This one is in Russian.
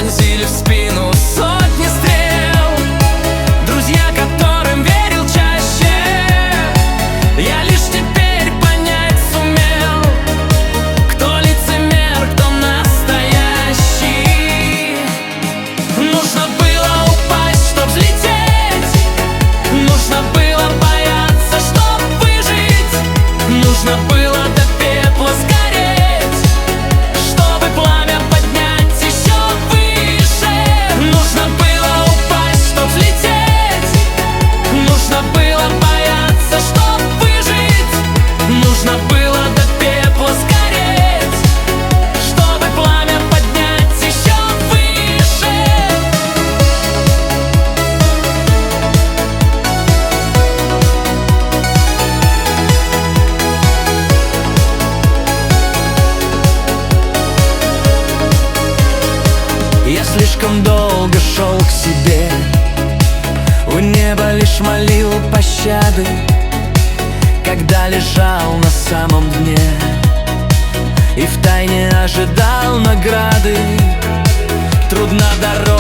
вонзили в спину сотни стрел. Друзья, которым верил чаще, я лишь теперь понять сумел, кто лицемер, кто настоящий. Нужно было упасть, чтоб взлететь, нужно было бояться, чтоб выжить, нужно было до пепла сгореть, чтобы пламя поднять еще выше. Нужно было упасть, чтоб взлететь, нужно было бояться, чтоб выжить, нужно было до пепла сгореть, чтобы пламя поднять еще выше. Я слишком долго шел к себе, у неба лишь молил пощады, когда лежал на самом дне и втайне ожидал награды. Трудна дорога